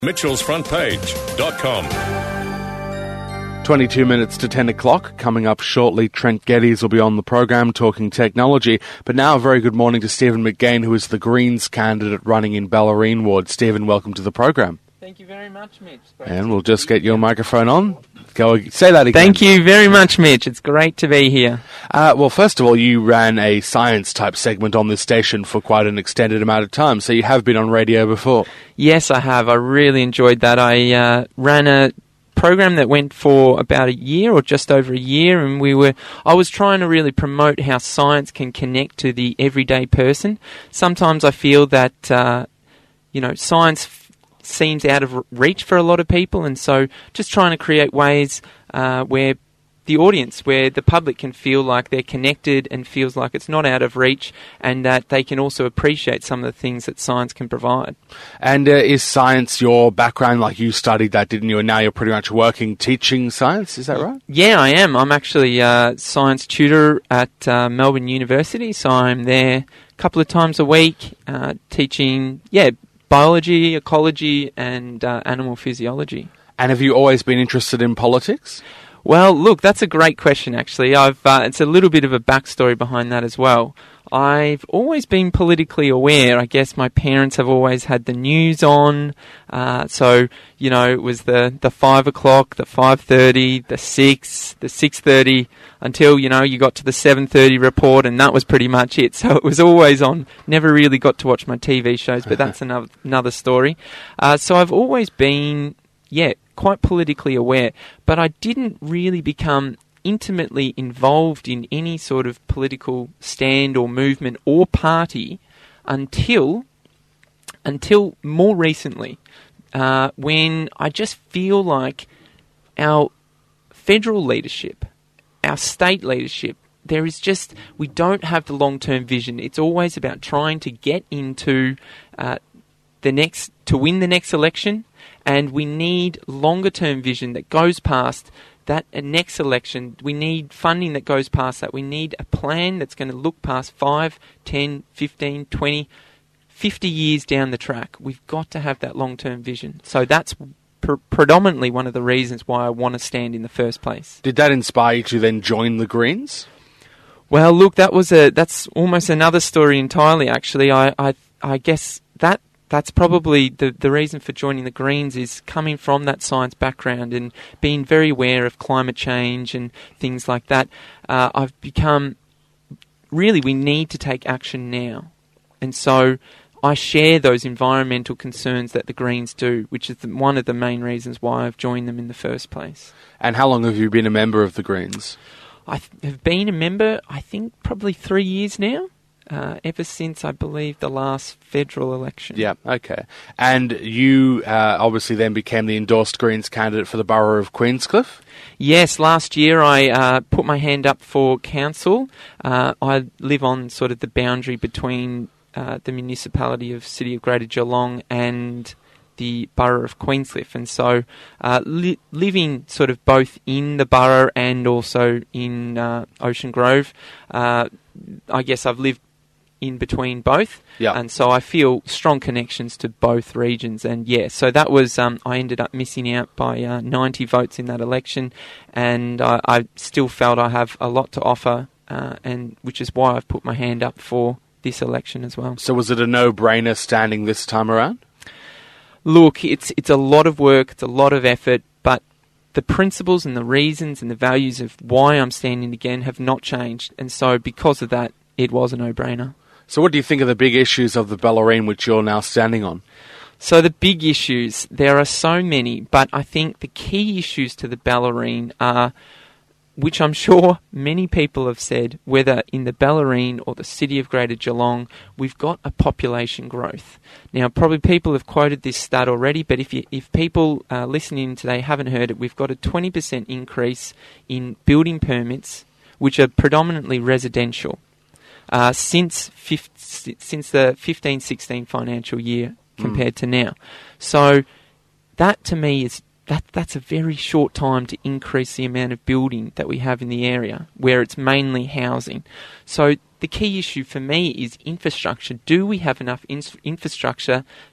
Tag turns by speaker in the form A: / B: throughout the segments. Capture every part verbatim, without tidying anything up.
A: Mitchell's Front Page dot com.
B: twenty-two minutes to ten o'clock. Coming up shortly, Trent Geddes will be on the program talking technology. But now a very good morning to Stephen McGain, who is the Greens candidate running in Bellarine Ward. Stephen, welcome to the program.
C: Thank you very much, Mitch.
B: And we'll just get your microphone on. Go, say that again.
C: Thank you very much, Mitch. It's great to be here.
B: Uh, well, first of all, you ran a science-type segment on this station for quite an extended amount of time, so you have been on radio before.
C: Yes, I have. I really enjoyed that. I uh, ran a program that went for about a year or just over a year, and we were I was trying to really promote how science can connect to the everyday person. Sometimes I feel that uh, you know science f- seems out of reach for a lot of people, and so just trying to create ways uh, where the audience, where the public can feel like they're connected and feels like it's not out of reach, and that they can also appreciate some of the things that science can provide.
B: And uh, is science your background? Like, you studied that, didn't you? And now you're pretty much working teaching science, is that right?
C: Yeah, I am. I'm actually a science tutor at uh, Melbourne University, so I'm there a couple of times a week uh, teaching, yeah, biology, ecology, and uh, animal physiology.
B: And have you always been interested in politics?
C: Well, look, that's a great question, actually. I've uh, it's a little bit of a backstory behind that as well. I've always been politically aware. I guess my parents have always had the news on. Uh, so, you know, it was the, the five o'clock, the five thirty, the six, the six thirty, until, you know, you got to the seven thirty report, and that was pretty much it. So it was always on. Never really got to watch my T V shows, but that's another, another story. Uh, so I've always been, yeah, quite politically aware, but I didn't really become intimately involved in any sort of political stand or movement or party until until more recently, uh, when I just feel like our federal leadership, our state leadership, there is just, we don't have the long-term vision. It's always about trying to get into uh, the next, to win the next election, and we need longer-term vision that goes past that next election. We need funding that goes past that. We need a plan that's going to look past five, ten, fifteen, twenty, fifty years down the track. We've got to have that long-term vision. So that's pr- predominantly one of the reasons why I want to stand in the first place.
B: Did that inspire you to then join the Greens?
C: Well, look, that was a that's almost another story entirely, actually. I I, I guess that That's probably the, the reason for joining the Greens, is coming from that science background and being very aware of climate change and things like that. Uh, I've become, really, we need to take action now. And so I share those environmental concerns that the Greens do, which is the, one of the main reasons why I've joined them in the first place.
B: And how long have you been a member of the Greens?
C: I th- have been a member, I think, probably three years now. Uh, ever since, I believe, the last federal election.
B: Yeah, okay. And you uh, obviously then became the endorsed Greens candidate for the borough of Queenscliff?
C: Yes, last year I uh, put my hand up for council. Uh, I live on sort of the boundary between uh, the municipality of City of Greater Geelong and the borough of Queenscliff, and so uh, li- living sort of both in the borough and also in uh, Ocean Grove, uh, I guess I've lived in between both,
B: yeah.
C: And so I feel strong connections to both regions. And yeah, so that was, um, I ended up missing out by uh, ninety votes in that election, and I, I still felt I have a lot to offer, uh, and which is why I've put my hand up for this election as well.
B: So was it a no-brainer standing this time around?
C: Look, it's it's a lot of work, it's a lot of effort, but the principles and the reasons and the values of why I'm standing again have not changed, and so because of that, it was a no-brainer.
B: So what do you think are the big issues of the Bellarine which you're now standing on?
C: So the big issues, there are so many, but I think the key issues to the Bellarine are, which I'm sure many people have said, whether in the Bellarine or the City of Greater Geelong, we've got a population growth. Now, probably people have quoted this stat already, but if you, if people uh, listening today haven't heard it, we've got a twenty percent increase in building permits, which are predominantly residential. Uh, since fif- since the fifteen sixteen financial year compared mm. to now. So that to me is that that's a very short time to increase the amount of building that we have in the area, where it's mainly housing. So the key issue for me is infrastructure. Do we have enough in- infrastructure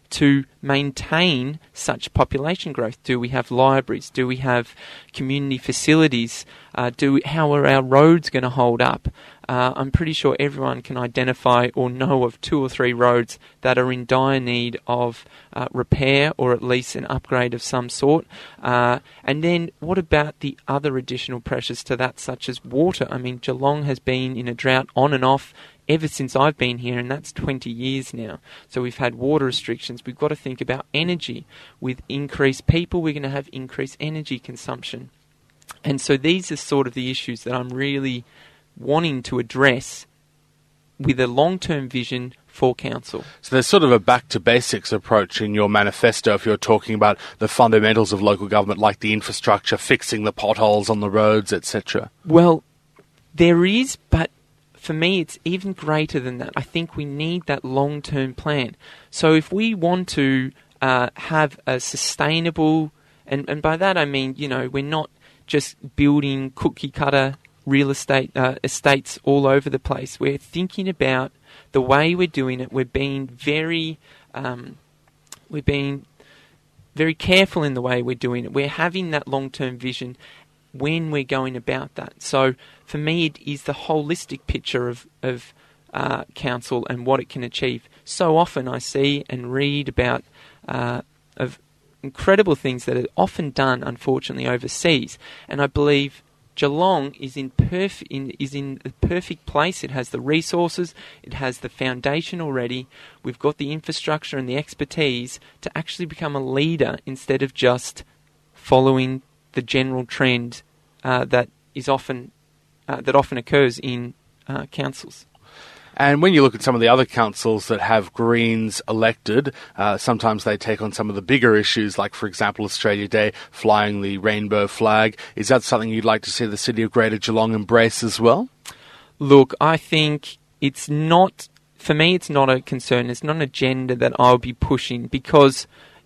C: to maintain such population growth? Do we have libraries? Do we have community facilities? Uh, do we, how are our roads going to hold up? Uh, I'm pretty sure everyone can identify or know of two or three roads that are in dire need of uh, repair or at least an upgrade of some sort. Uh, and then what about the other additional pressures to that, such as water? I mean, Geelong has been in a drought on and off ever since I've been here, and that's twenty years now. So we've had water restrictions. We've got to think about energy. With increased people, we're going to have increased energy consumption. And so these are sort of the issues that I'm really wanting to address with a long-term vision for council.
B: So there's sort of a back-to-basics approach in your manifesto if you're talking about the fundamentals of local government, like the infrastructure, fixing the potholes on the roads, et cetera.
C: Well, there is, but for me it's even greater than that. I think we need that long-term plan. So if we want to uh, have a sustainable, and, and by that I mean, you know, we're not just building cookie-cutter real estate uh, estates all over the place. We're thinking about the way we're doing it. We're being very, um, we're being very careful in the way we're doing it. We're having that long-term vision when we're going about that. So for me, it is the holistic picture of of uh, council and what it can achieve. So often I see and read about uh, of incredible things that are often done, unfortunately, overseas, and I believe Geelong is in perf- in, is in the perfect place. It has the resources, it has the foundation already. We've got the infrastructure and the expertise to actually become a leader instead of just following the general trend uh, that is often uh, that often occurs in uh, councils.
B: And when you look at some of the other councils that have Greens elected, uh, sometimes they take on some of the bigger issues, like, for example, Australia Day, flying the rainbow flag. Is that something you'd like to see the City of Greater Geelong embrace as well?
C: Look, I think it's not, for me, it's not a concern. It's not an agenda that I'll be pushing, because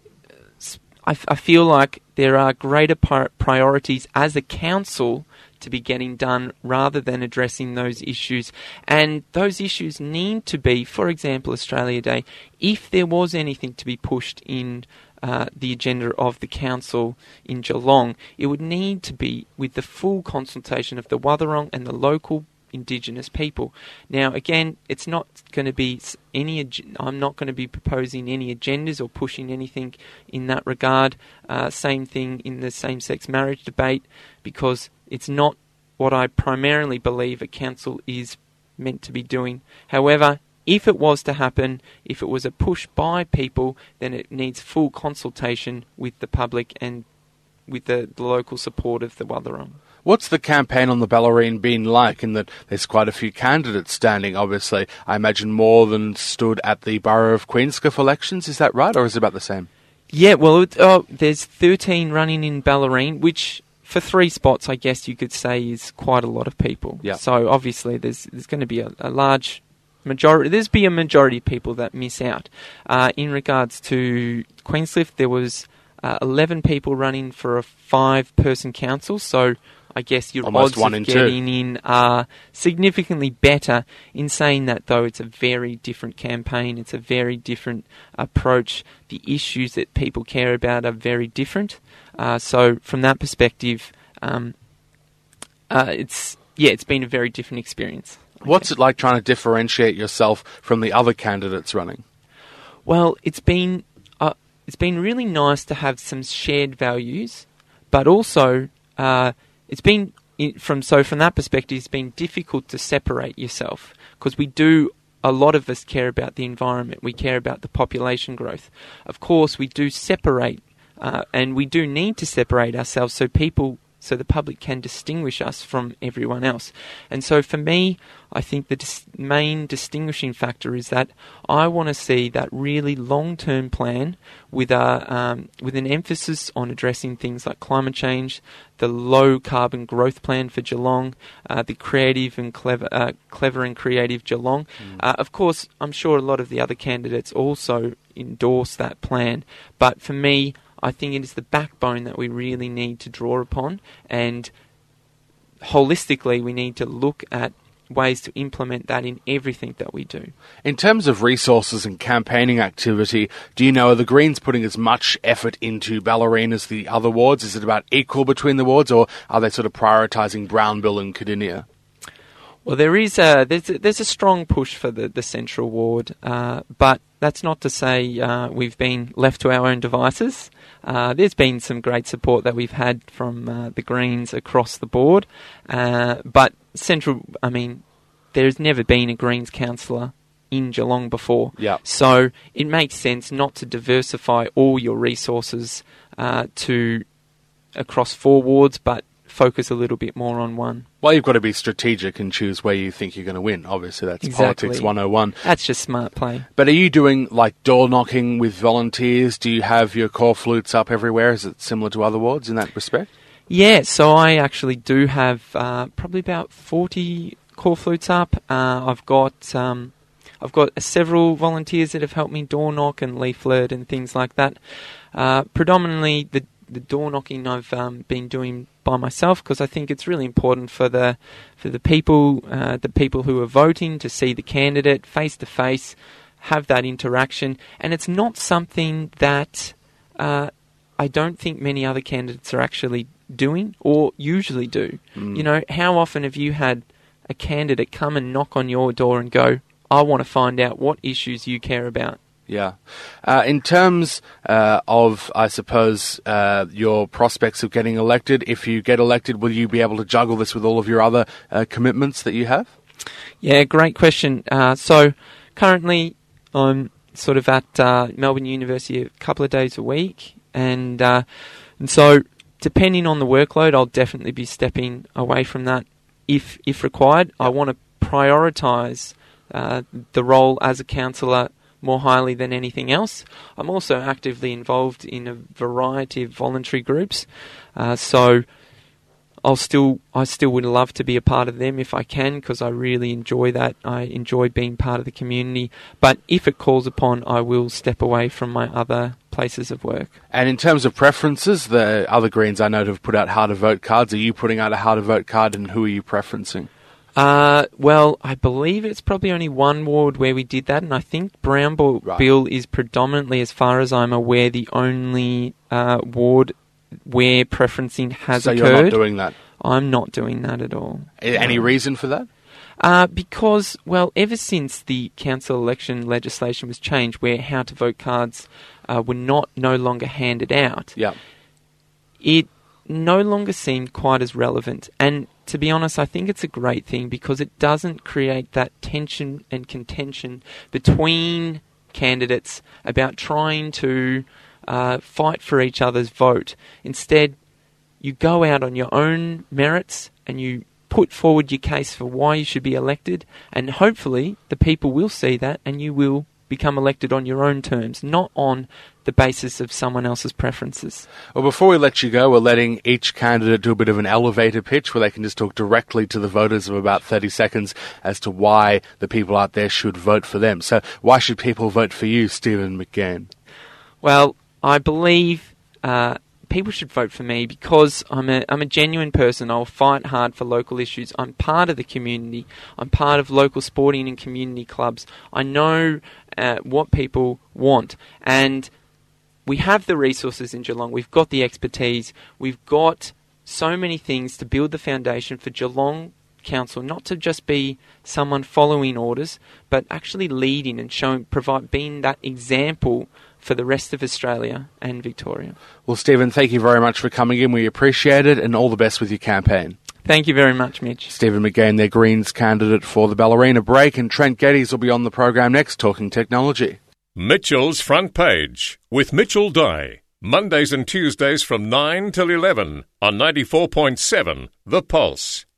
C: I, I feel like there are greater priorities as a council to be getting done rather than addressing those issues. And those issues need to be, for example, Australia Day, if there was anything to be pushed in uh, the agenda of the council in Geelong, it would need to be with the full consultation of the Wathaurong and the local Indigenous people. Now, again, it's not going to be any. I'm not going to be proposing any agendas or pushing anything in that regard. Uh, same thing in the same-sex marriage debate, because it's not what I primarily believe a council is meant to be doing. However, if it was to happen, if it was a push by people, then it needs full consultation with the public and with the, the local support of the Wathaurong.
B: What's the campaign on the Bellarine been like, in that there's quite a few candidates standing, obviously? I imagine more than stood at the Borough of Queenscliff elections. Is that right, or is it about the same?
C: Yeah, well, it, oh, there's thirteen running in Bellarine, which for three spots, I guess you could say, is quite a lot of people.
B: Yeah.
C: So obviously there's there's going to be a, a large majority. There's be a majority of people that miss out. Uh, in regards to Queenscliff, there was uh, eleven people running for a five-person council, so I guess your
B: Almost
C: odds
B: one
C: of
B: in
C: getting
B: two.
C: in are significantly better. In saying that, though, it's a very different campaign. It's a very different approach. The issues that people care about are very different. Uh, so, from that perspective, um, uh, it's yeah, it's been a very different experience.
B: What's it like trying to differentiate yourself from the other candidates running?
C: Well, it's been uh, it's been really nice to have some shared values, but also uh, it's been from so from that perspective, it's been difficult to separate yourself, because we do. A lot of us care about the environment. We care about the population growth. Of course, we do separate, uh, and we do need to separate ourselves so people, so the public can distinguish us from everyone else. And so for me, I think the dis- main distinguishing factor is that I want to see that really long-term plan with a um, with an emphasis on addressing things like climate change, the low carbon growth plan for Geelong, uh, the creative and clever, uh, clever and creative Geelong. Mm. Uh, of course, I'm sure a lot of the other candidates also endorse that plan, but for me, I think it is the backbone that we really need to draw upon, and holistically we need to look at ways to implement that in everything that we do.
B: In terms of resources and campaigning activity, do you know, are the Greens putting as much effort into Ballerine as the other wards? Is it about equal between the wards, or are they sort of prioritising Brownbill and Cardinia?
C: Well, there is a there's a, there's a strong push for the, the central ward, uh, but that's not to say uh, we've been left to our own devices. Uh, there's been some great support that we've had from uh, the Greens across the board, uh, but central, I mean, there's never been a Greens councillor in Geelong before.
B: Yeah.
C: So it makes sense not to diversify all your resources uh, to across four wards, but focus a little bit more on one.
B: Well, you've got to be strategic and choose where you think you're going to win. Obviously, that's
C: Exactly.
B: politics one oh one.
C: That's just smart play.
B: But are you doing, like, door knocking with volunteers? Do you have your core flutes up everywhere? Is it similar to other wards in that respect?
C: Yeah, so I actually do have uh, probably about forty core flutes up. Uh, I've got um, I've got several volunteers that have helped me door knock and leaflet and things like that. Uh, predominantly, the the door knocking I've um, been doing by myself, because I think it's really important for the for the people uh, the people who are voting to see the candidate face to face, have that interaction, and it's not something that uh, I don't think many other candidates are actually doing or usually do. Mm. You know, how often have you had a candidate come and knock on your door and go, I want to find out what issues you care about?
B: Yeah. Uh, in terms uh, of, I suppose, uh, your prospects of getting elected, if you get elected, will you be able to juggle this with all of your other uh, commitments that you have?
C: Yeah, great question. Uh, so currently I'm sort of at uh, Melbourne University a couple of days a week, and uh, and so depending on the workload, I'll definitely be stepping away from that if if required. I want to prioritise uh, the role as a councillor more highly than anything else. I'm also actively involved in a variety of voluntary groups, uh, so I'll still I still would love to be a part of them if I can, because I really enjoy that. I enjoy being part of the community. But if it calls upon, I will step away from my other places of work.
B: And in terms of preferences, the other Greens I know have put out how to vote cards. Are you putting out a how to vote card, and who are you preferencing?
C: Uh, well, I believe it's probably only one ward where we did that, and I think Brownbill
B: Right.
C: Bill is predominantly, as far as I'm aware, the only uh, ward where preferencing has
B: so
C: occurred.
B: So you're not doing that?
C: I'm not doing that at all.
B: A- Any
C: No.
B: reason for that?
C: Uh, because, well, ever since the council election legislation was changed, where how to vote cards uh, were not no longer handed out,
B: Yeah.
C: it no longer seemed quite as relevant. And to be honest, I think it's a great thing, because it doesn't create that tension and contention between candidates about trying to uh, fight for each other's vote. Instead, you go out on your own merits and you put forward your case for why you should be elected, and hopefully the people will see that and you will become elected on your own terms, not on the basis of someone else's preferences.
B: Well, before we let you go, we're letting each candidate do a bit of an elevator pitch where they can just talk directly to the voters of about thirty seconds as to why the people out there should vote for them. So why should people vote for you, Stephen McGain?
C: Well, I believe uh, people should vote for me because I'm a I'm a genuine person. I'll fight hard for local issues. I'm part of the community. I'm part of local sporting and community clubs. I know uh, what people want, and we have the resources in Geelong. We've got the expertise. We've got so many things to build the foundation for Geelong Council not to just be someone following orders, but actually leading and showing, provide, being that example for the rest of Australia and Victoria.
B: Well, Stephen, thank you very much for coming in. We appreciate it, and all the best with your campaign.
C: Thank you very much, Mitch.
B: Stephen McGain, their Greens candidate for the Ballerina break, and Trent Geddes will be on the program next, talking technology.
A: Mitchell's Front Page with Mitchell Dye. Mondays and Tuesdays from nine till eleven on ninety-four point seven The Pulse.